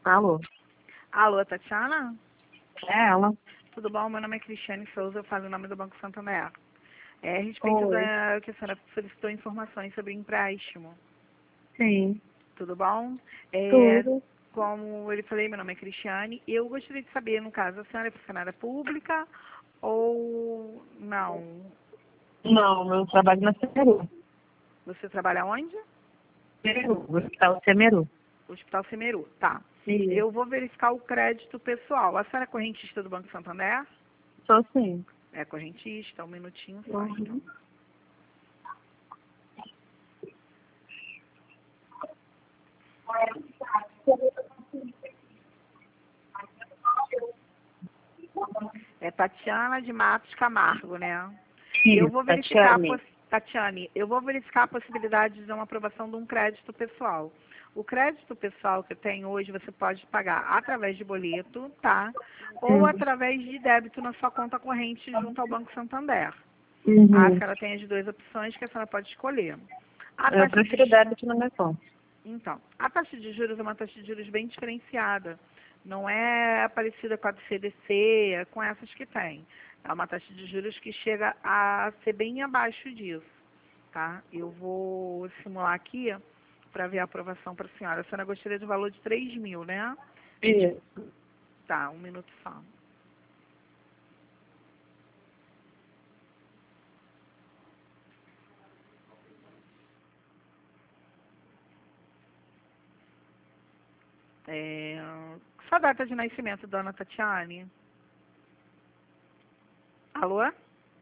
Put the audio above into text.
Alô? Alô, Tatiana? É ela? Tudo bom? Meu nome é Cristiane Souza, eu falo em nome do Banco Santander. A respeito Oi. da que a senhora solicitou informações sobre empréstimo. Sim. Tudo bom? Tudo. Como eu lhe falei, meu nome é Cristiane. Eu gostaria de saber, no caso, a senhora é funcionária pública ou não? Não, eu trabalho na Semeru. Você trabalha onde? Semeru, Hospital Semeru. Hospital Semeru. Tá. Isso. Eu vou verificar o crédito pessoal. A senhora é correntista do Banco Santander? Sou sim. É correntista, um minutinho só, então. Uhum. É Tatiana de Matos Camargo, né? Eu Isso, vou verificar, Tatiane. Tatiane, eu vou verificar a possibilidade de uma aprovação de um crédito pessoal. O crédito pessoal que eu tenho hoje, você pode pagar através de boleto, tá? Ou através de débito na sua conta corrente junto ao Banco Santander. A Uhum. senhora tem as duas opções que a senhora pode escolher. A Eu taxa prefiro de, débito na minha conta. então, a taxa de juros é uma taxa de juros bem diferenciada. Não é parecida com a do CDC, com essas que tem. É uma taxa de juros que chega a ser bem abaixo disso, tá? Eu vou simular aqui para ver a aprovação para a senhora. A senhora gostaria de valor de 3.000, né? Isso. Tá, um minuto só. Sua data de nascimento, dona Tatiane? Alô?